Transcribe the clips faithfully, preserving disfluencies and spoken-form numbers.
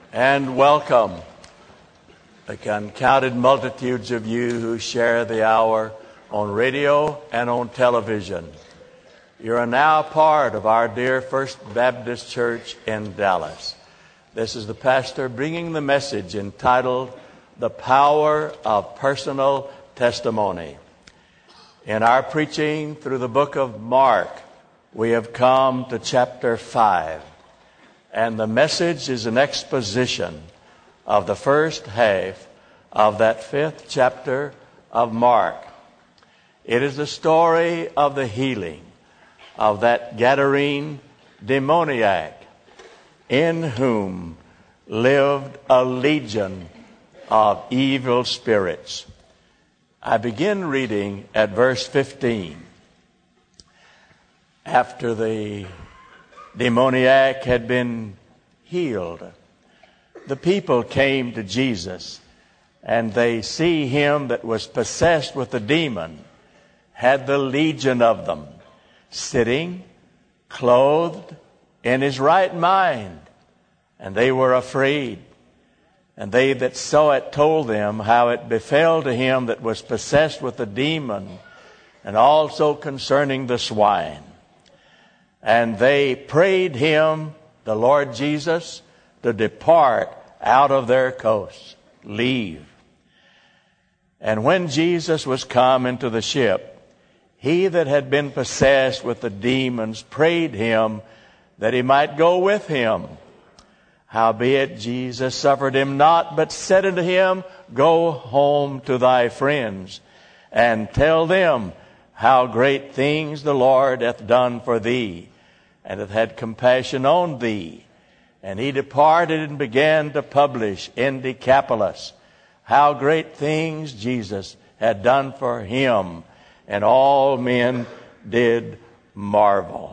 And welcome the uncounted multitudes of you who share the hour on radio and on television. You are now part of our dear First Baptist Church in Dallas. This is the pastor bringing the message entitled, The Power of Personal Testimony. In our preaching through the book of Mark, we have come to chapter five. And the message is an exposition of the first half of that fifth chapter of Mark. It is the story of the healing of that Gadarene demoniac in whom lived a legion of evil spirits. I begin reading at verse fifteen. After the demoniac had been healed, the people came to Jesus, and they see him that was possessed with the demon, had the legion of them, sitting, clothed, in his right mind, and they were afraid. And they that saw it told them how it befell to him that was possessed with the demon, and also concerning the swine. And they prayed him, the Lord Jesus, to depart out of their coasts, leave. And when Jesus was come into the ship, he that had been possessed with the demons prayed him that he might go with him. Howbeit Jesus suffered him not, but said unto him, Go home to thy friends, and tell them how great things the Lord hath done for thee, and hath had compassion on thee. And he departed and began to publish in Decapolis how great things Jesus had done for him, and all men did marvel.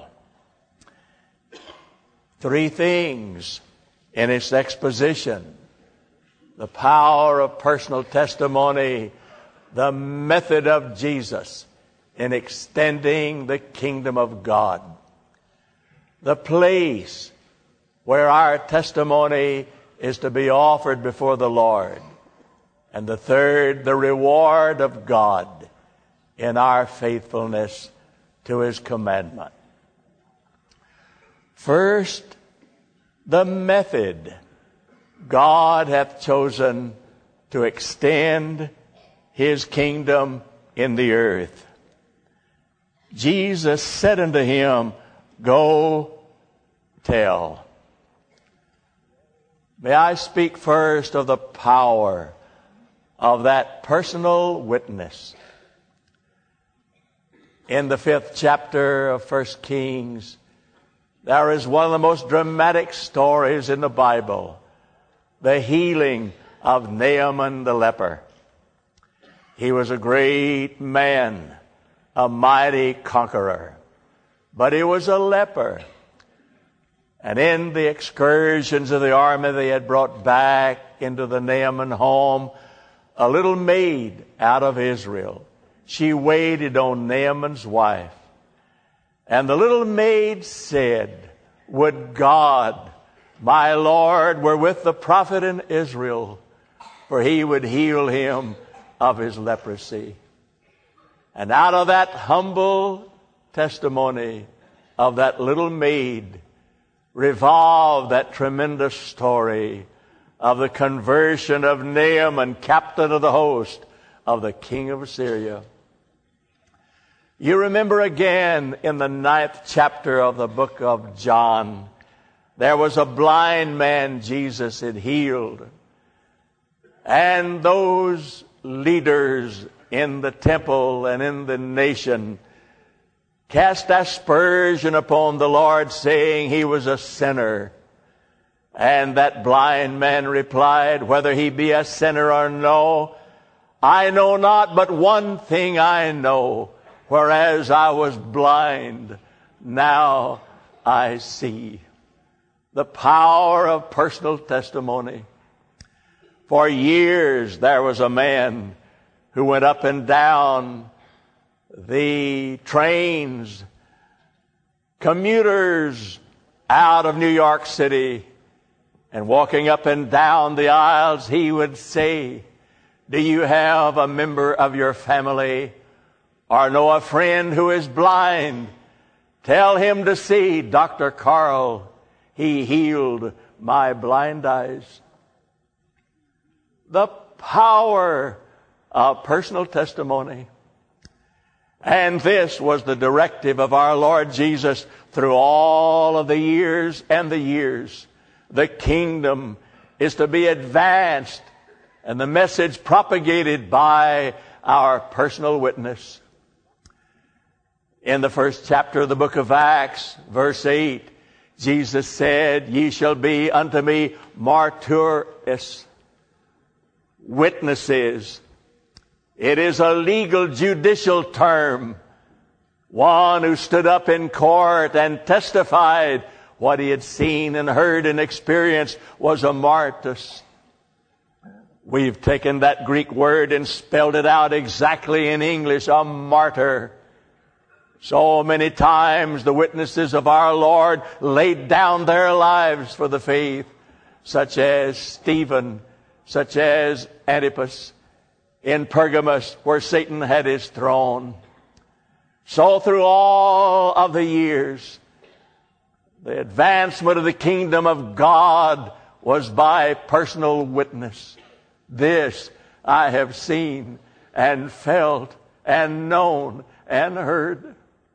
Three things in its exposition: the power of personal testimony, the method of Jesus in extending the kingdom of God, the place where our testimony is to be offered before the Lord, and the third, the reward of God in our faithfulness to his commandment. First, the method God hath chosen to extend his kingdom in the earth. Jesus said unto him, Go tell. May I speak first of the power of that personal witness. In the fifth chapter of First Kings, there is one of the most dramatic stories in the Bible, the healing of Naaman the leper. He was a great man, a mighty conqueror, but he was a leper. And in the excursions of the army, they had brought back into the Naaman home a little maid out of Israel. She waited on Naaman's wife. And the little maid said, Would God, my Lord, were with the prophet in Israel, for he would heal him of his leprosy. And out of that humble testimony of that little maid revolved that tremendous story of the conversion of Naaman, captain of the host of the king of Syria. You remember again in the ninth chapter of the book of John, there was a blind man Jesus had healed. And those leaders in the temple and in the nation cast aspersion upon the Lord, saying he was a sinner. And that blind man replied, Whether he be a sinner or no, I know not, but one thing I know, whereas I was blind, now I see. The power of personal testimony. For years there was a man who went up and down the trains, commuters out of New York City, And walking up and down the aisles, he would say, do you have a member of your family or know a friend who is blind? Tell him to see Doctor Carl. He healed my blind eyes. The power of personal testimony. And this was the directive of our Lord Jesus through all of the years and the years. The kingdom is to be advanced and the message propagated by our personal witness. In the first chapter of the book of Acts, verse eight, Jesus said, ye shall be unto me martyrs, witnesses. It is a legal judicial term. One who stood up in court and testified what he had seen and heard and experienced was a martys. We've taken that Greek word and spelled it out exactly in English, a martyr. So many times the witnesses of our Lord laid down their lives for the faith, such as Stephen, such as Antipas in Pergamos, where Satan had his throne. So through all of the years, the advancement of the kingdom of God was by personal witness. This I have seen and felt and known and heard.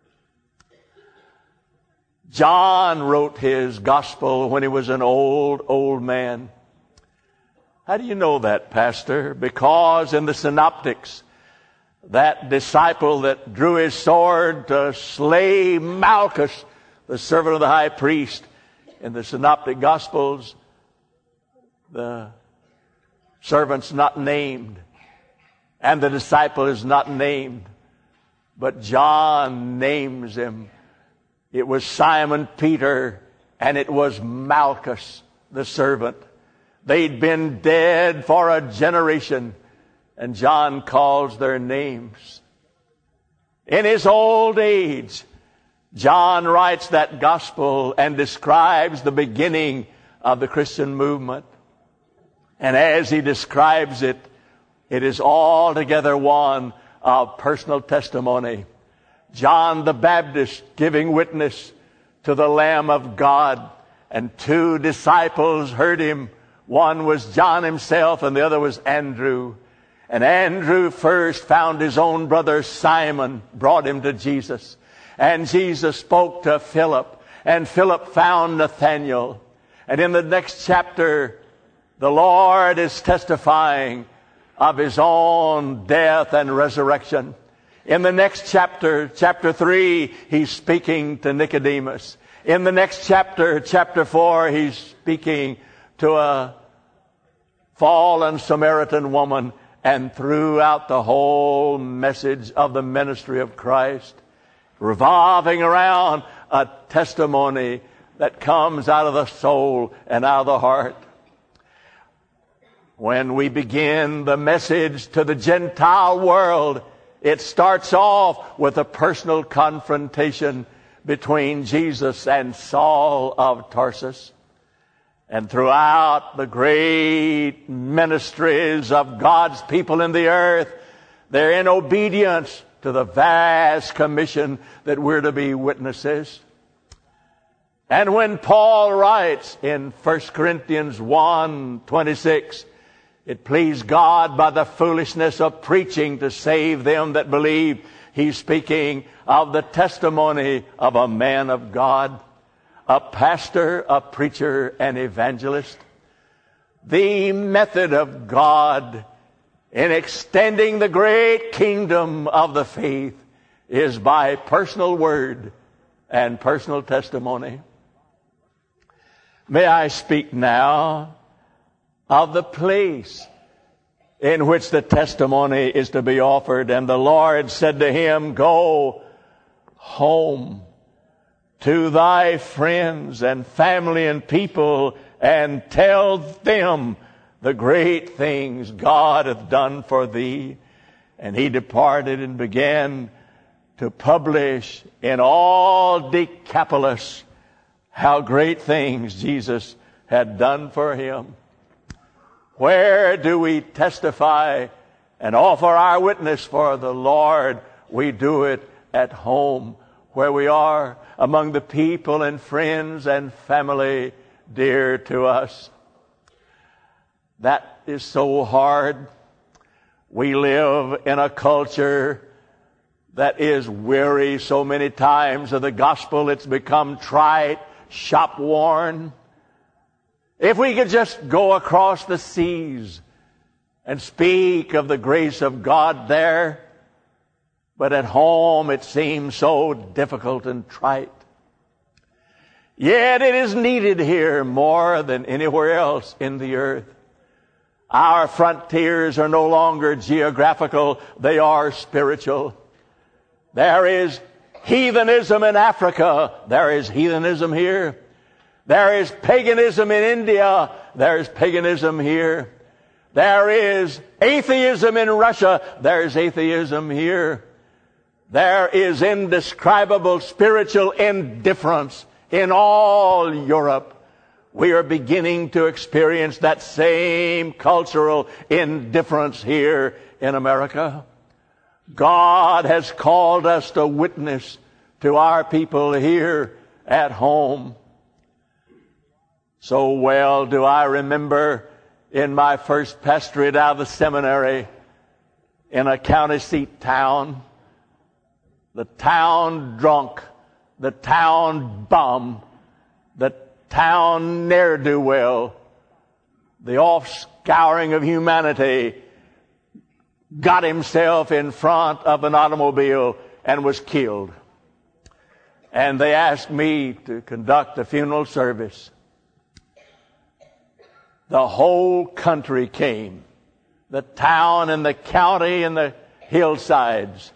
John wrote his gospel when he was an old, old man. How do you know that, Pastor? Because in the synoptics, that disciple that drew his sword to slay Malchus, the servant of the high priest, in the synoptic gospels, the servant's not named, and the disciple is not named, but John names him. It was Simon Peter, and it was Malchus, the servant. They'd been dead for a generation, and John calls their names. In his old age, John writes that gospel and describes the beginning of the Christian movement. And as he describes it, it is altogether one of personal testimony. John the Baptist giving witness to the Lamb of God, and two disciples heard him. One was John himself and the other was Andrew. And Andrew first found his own brother Simon, brought him to Jesus. And Jesus spoke to Philip, and Philip found Nathanael. And in the next chapter, the Lord is testifying of his own death and resurrection. In the next chapter, chapter three, he's speaking to Nicodemus. In the next chapter, chapter four, he's speaking to a fallen Samaritan woman. And throughout the whole message of the ministry of Christ, revolving around a testimony that comes out of the soul and out of the heart. When we begin the message to the Gentile world, it starts off with a personal confrontation between Jesus and Saul of Tarsus. And throughout the great ministries of God's people in the earth, they're in obedience to the vast commission that we're to be witnesses. And when Paul writes in First Corinthians one twenty-six, it pleased God by the foolishness of preaching to save them that believe. He's speaking of the testimony of a man of God, a pastor, a preacher, an evangelist. The method of God in extending the great kingdom of the faith is by personal word and personal testimony. May I speak now of the place in which the testimony is to be offered. And the Lord said to him, go home to thy friends and family and people and tell them the great things God hath done for thee. And he departed and began to publish in all Decapolis how great things Jesus had done for him. Where do we testify and offer our witness for the Lord? We do it at home, where we are among the people and friends and family dear to us. That is so hard. We live in a culture that is weary so many times of the gospel. It's become trite, shop-worn. If we could just go across the seas and speak of the grace of God there, but at home it seems so difficult and trite. Yet it is needed here more than anywhere else in the earth. Our frontiers are no longer geographical, they are spiritual. There is heathenism in Africa, there is heathenism here. There is paganism in India, there is paganism here. There is atheism in Russia, there is atheism here. There is indescribable spiritual indifference in all Europe. We are beginning to experience that same cultural indifference here in America. God has called us to witness to our people here at home. So well do I remember in my first pastorate out of the seminary in a county seat town, the town drunk, the town bum, the town ne'er-do-well, the off-scouring of humanity, got himself in front of an automobile and was killed. And they asked me to conduct the funeral service. The whole country came, the town and the county and the hillsides.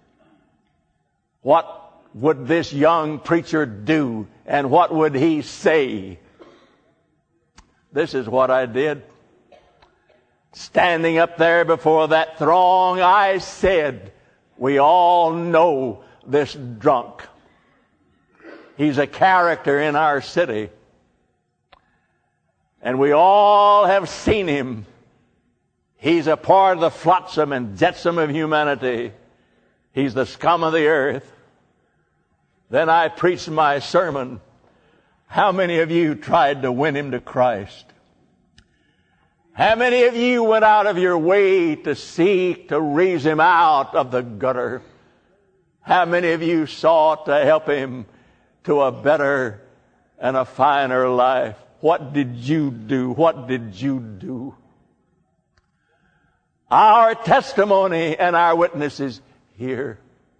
What would this young preacher do, and what would he say? This is what I did. Standing up there before that throng, I said, we all know this drunk. He's a character in our city. And we all have seen him. He's a part of the flotsam and jetsam of humanity. He's the scum of the earth. Then I preached my sermon. How many of you tried to win him to Christ? How many of you went out of your way to seek to raise him out of the gutter? How many of you sought to help him to a better and a finer life? What did you do? What did you do? Our testimony and our witnesses here.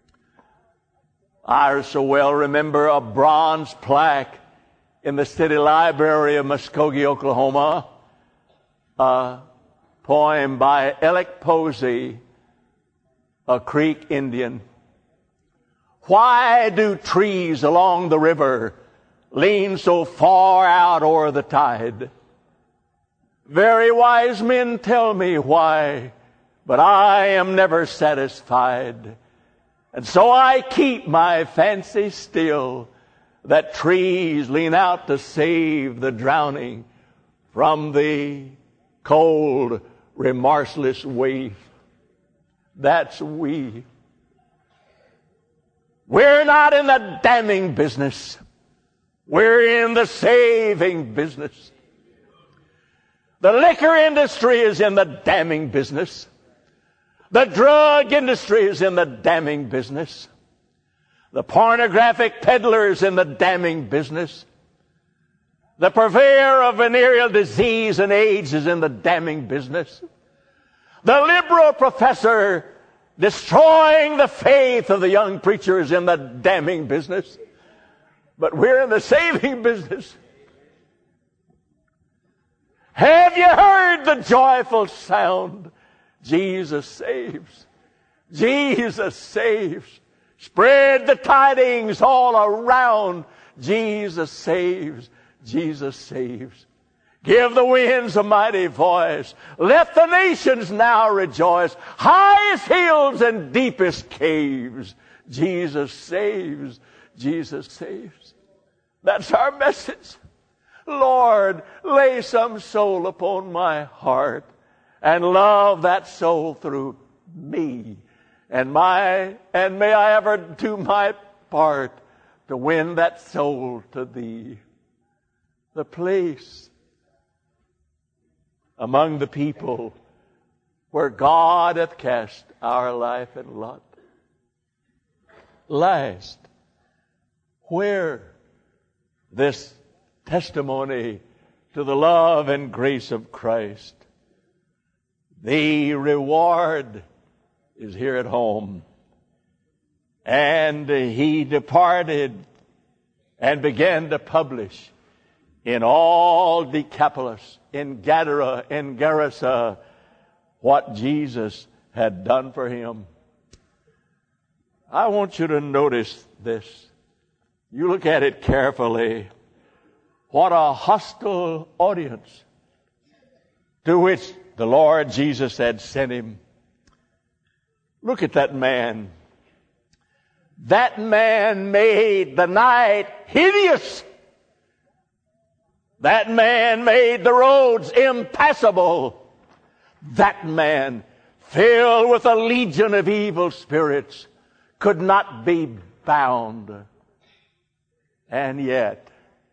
I so well remember a bronze plaque in the city library of Muskogee, Oklahoma, a poem by Alec Posey, a Creek Indian. Why do trees along the river lean so far out o'er the tide? Very wise men tell me why, but I am never satisfied. And so I keep my fancy still, that trees lean out to save the drowning from the cold, remorseless wave. That's we. We're not in the damning business. We're in the saving business. The liquor industry is in the damning business. The drug industry is in the damning business. The pornographic peddler is in the damning business. The purveyor of venereal disease and AIDS is in the damning business. The liberal professor destroying the faith of the young preacher is in the damning business. But we're in the saving business. Have you heard the joyful sound? Jesus saves. Jesus saves. Spread the tidings all around. Jesus saves. Jesus saves. Give the winds a mighty voice. Let the nations now rejoice. Highest hills and deepest caves. Jesus saves. Jesus saves. That's our message. Lord, lay some soul upon my heart and love that soul through me. And my, and may I ever do my part to win that soul to thee. The place among the people where God hath cast our life and lot. Last, where this testimony to the love and grace of Christ, the reward is here at home. And he departed and began to publish in all Decapolis, in Gadara, in Gerasa, what Jesus had done for him. I want you to notice this. You look at it carefully. What a hostile audience to which the Lord Jesus had sent him. Look at that man. That man made the night hideous. That man made the roads impassable. That man, filled with a legion of evil spirits, could not be bound. And yet,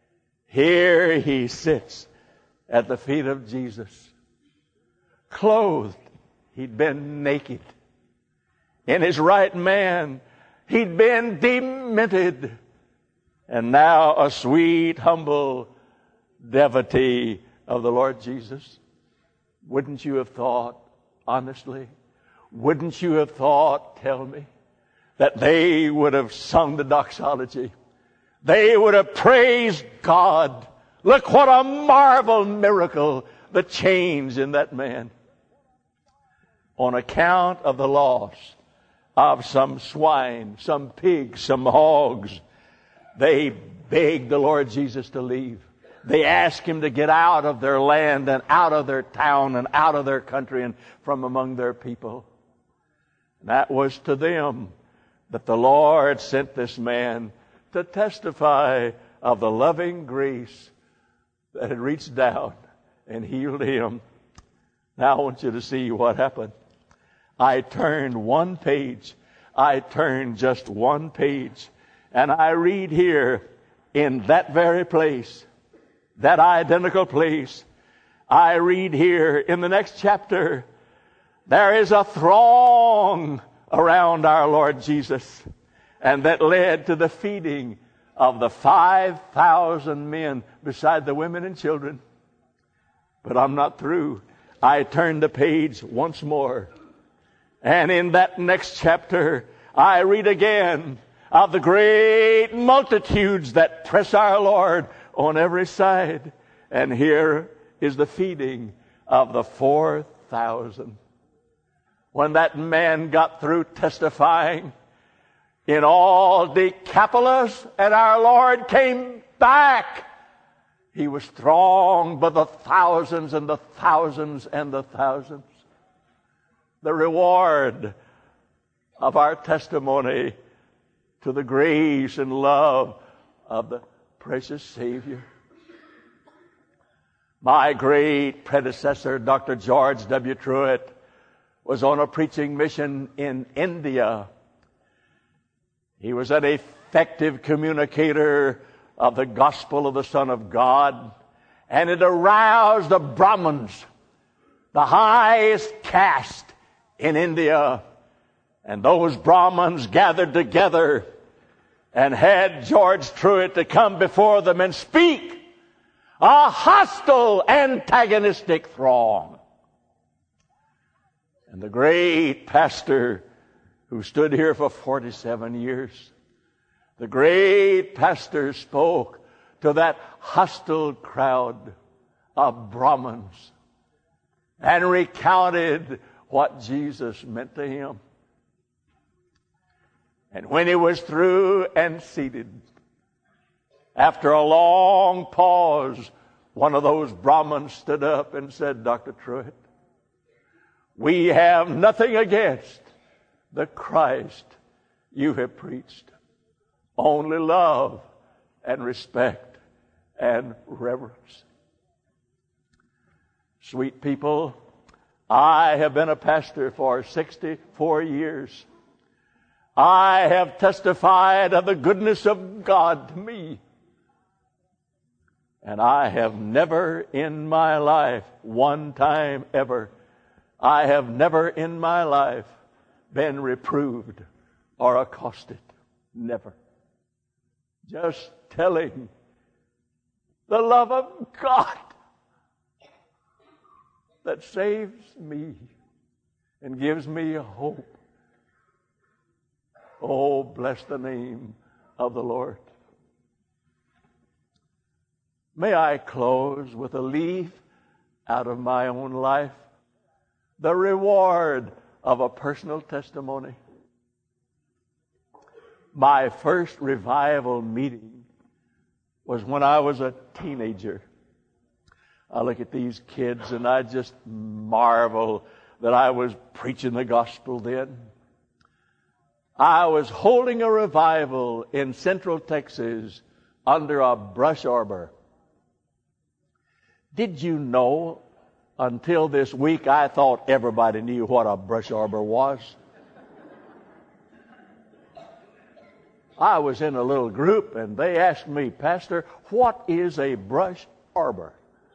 here he sits at the feet of Jesus, clothed. He'd been naked. In his right man, he'd been demented. And now a sweet, humble devotee of the Lord Jesus. Wouldn't you have thought, honestly, wouldn't you have thought, tell me, that they would have sung the doxology? They would have praised God. Look what a marvel miracle, the change in that man. On account of the loss of some swine, some pigs, some hogs, they begged the Lord Jesus to leave. They asked him to get out of their land and out of their town and out of their country and from among their people. That was to them that the Lord sent this man to testify of the loving grace that had reached down and healed him. Now I want you to see what happened. I turned one page. I turned just one page. And I read here in that very place, that identical place, I read here in the next chapter, there is a throng around our Lord Jesus, and that led to the feeding of the five thousand men beside the women and children. But I'm not through. I turn the page once more, and in that next chapter I read again of the great multitudes that press our Lord on every side. And here is the feeding of the four thousand. When that man got through testifying in all Decapolis and our Lord came back, he was thronged by the thousands and the thousands and the thousands. The reward of our testimony to the grace and love of the precious Savior. My great predecessor, Doctor George W. Truett, was on a preaching mission in India. He was an effective communicator of the gospel of the Son of God, and it aroused the Brahmins, the highest caste in India. And those Brahmins gathered together and had George Truett to come before them and speak. A hostile, antagonistic throng. And the great pastor who stood here for forty-seven years, the great pastor spoke to that hostile crowd of Brahmins and recounted what Jesus meant to him. And when he was through and seated, after a long pause, one of those Brahmins stood up and said, Doctor Truett, we have nothing against the Christ you have preached. Only love and respect and reverence. Sweet people, I have been a pastor for sixty-four years. I have testified of the goodness of God to me. And I have never in my life, one time ever, I have never in my life been reproved or accosted. Never. Just telling the love of God that saves me and gives me hope. Oh, bless the name of the Lord. May I close with a leaf out of my own life, the reward of a personal testimony. My first revival meeting was when I was a teenager. I look at these kids and I just marvel that I was preaching the gospel then. I was holding a revival in Central Texas under a brush arbor. Did you know, until this week, I thought everybody knew what a brush arbor was. I was in a little group and they asked me, Pastor, what is a brush arbor?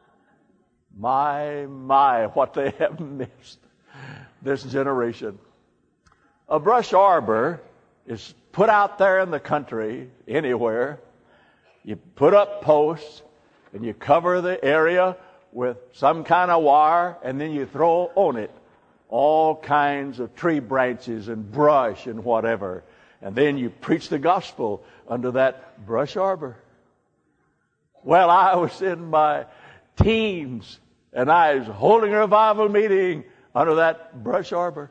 My, my, what they have missed, this generation. A brush arbor is put out there in the country, anywhere. You put up posts and you cover the area with some kind of wire, and then you throw on it all kinds of tree branches and brush and whatever. And then you preach the gospel under that brush arbor. Well, I was in my teens, and I was holding a revival meeting under that brush arbor.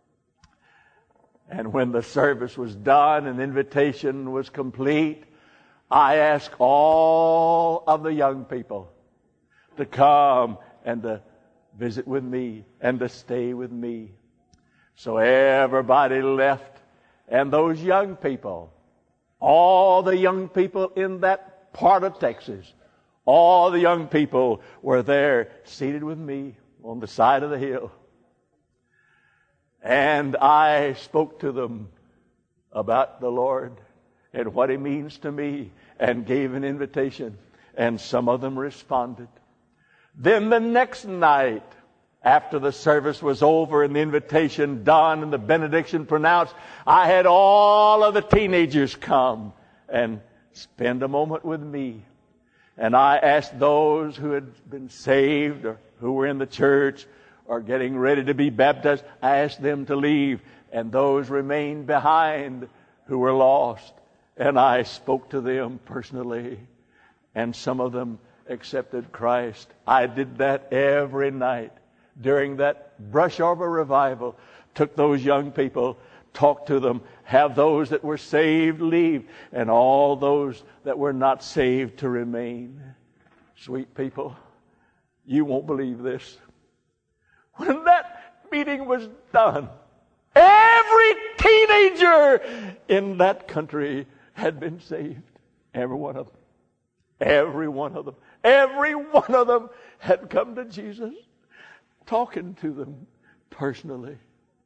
And when the service was done and the invitation was complete, I asked all of the young people to come and to visit with me and to stay with me. So everybody left, and those young people, all the young people in that part of Texas, all the young people were there seated with me on the side of the hill. And I spoke to them about the Lord and what He means to me, and gave an invitation, and some of them responded. Then the next night, after the service was over and the invitation done and the benediction pronounced, I had all of the teenagers come and spend a moment with me. And I asked those who had been saved or who were in the church or getting ready to be baptized, I asked them to leave, and those remained behind who were lost. And I spoke to them personally, and some of them accepted Christ. I did that every night during that brush arbor revival. Took those young people, talked to them, have those that were saved leave, and all those that were not saved to remain. Sweet people, you won't believe this. When that meeting was done, every teenager in that country had been saved. Every one of them. Every one of them. Every one of them had come to Jesus, talking to them personally.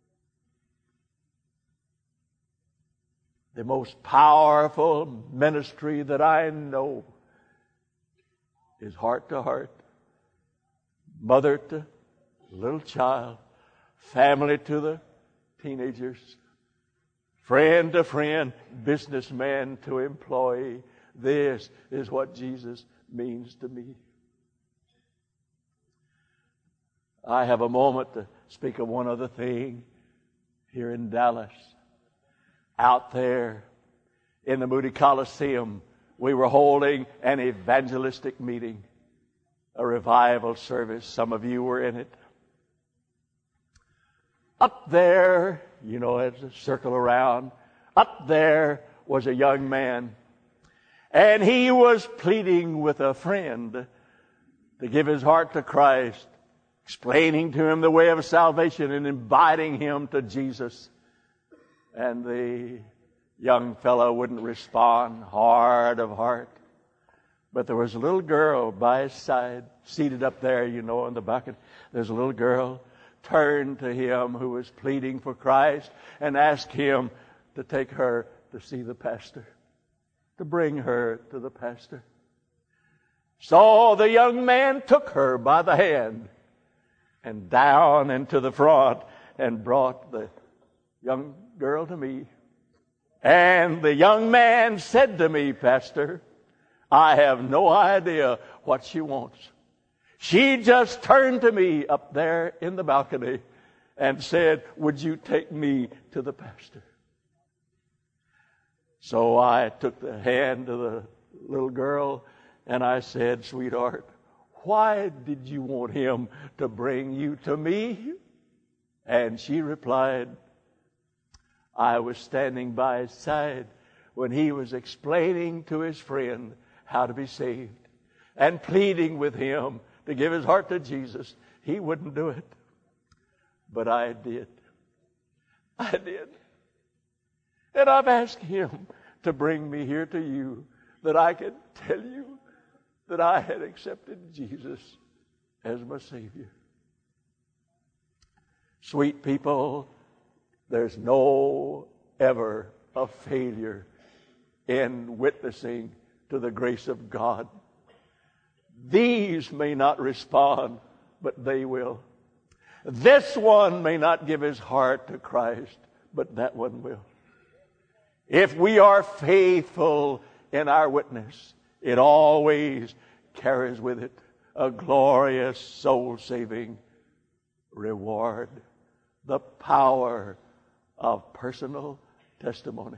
The most powerful ministry that I know is heart to heart, mother to little child, family to the teenagers, friend to friend, businessman to employee. This is what Jesus means to me. I have a moment to speak of one other thing here in Dallas. Out there in the Moody Coliseum, we were holding an evangelistic meeting, a revival service. Some of you were in it. Up there, you know, as a circle around, up there was a young man. And he was pleading with a friend to give his heart to Christ, explaining to him the way of salvation and inviting him to Jesus. And the young fellow wouldn't respond, hard of heart. But there was a little girl by his side, seated up there, you know, on the bucket. There's a little girl turned to him who was pleading for Christ and asked him to take her to see the pastor, to bring her to the pastor. So the young man took her by the hand and down into the front and brought the young girl to me. And the young man said to me, Pastor, I have no idea what she wants. She just turned to me up there in the balcony and said, would you take me to the pastor? So I took the hand of the little girl and I said, sweetheart, why did you want him to bring you to me? And she replied, I was standing by his side when he was explaining to his friend how to be saved and pleading with him to give his heart to Jesus. He wouldn't do it. But I did. I did. And I've asked him to bring me here to you that I could tell you that I had accepted Jesus as my Savior. Sweet people, there's no ever a failure in witnessing to the grace of God. These may not respond, but they will. This one may not give his heart to Christ, but that one will. If we are faithful in our witness, it always carries with it a glorious soul-saving reward. The power of personal testimony.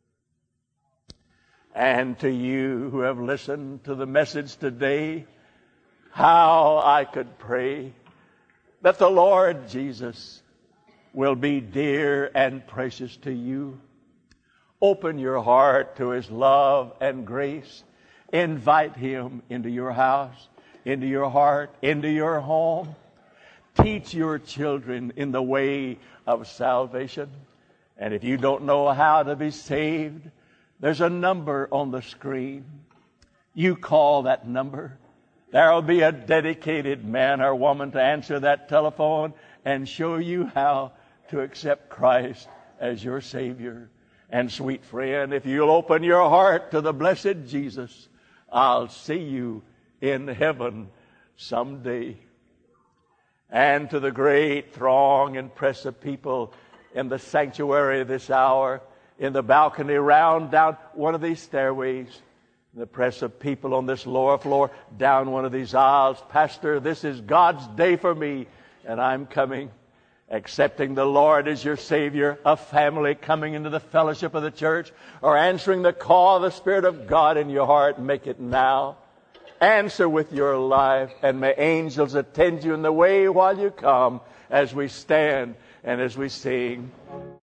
And to you who have listened to the message today, how I could pray that the Lord Jesus will be dear and precious to you. Open your heart to His love and grace. Invite Him into your house, into your heart, into your home. Teach your children in the way of salvation. And if you don't know how to be saved, there's a number on the screen. You call that number. There will be a dedicated man or woman to answer that telephone and show you how to accept Christ as your Savior. And sweet friend, if you'll open your heart to the blessed Jesus, I'll see you in heaven someday. And to the great throng and press of people in the sanctuary this hour, in the balcony round down one of these stairways, the press of people on this lower floor, down one of these aisles. Pastor, this is God's day for me, and I'm coming. Accepting the Lord as your Savior, a family coming into the fellowship of the church, or answering the call of the Spirit of God in your heart, make it now. Answer with your life, and may angels attend you in the way while you come, as we stand and as we sing.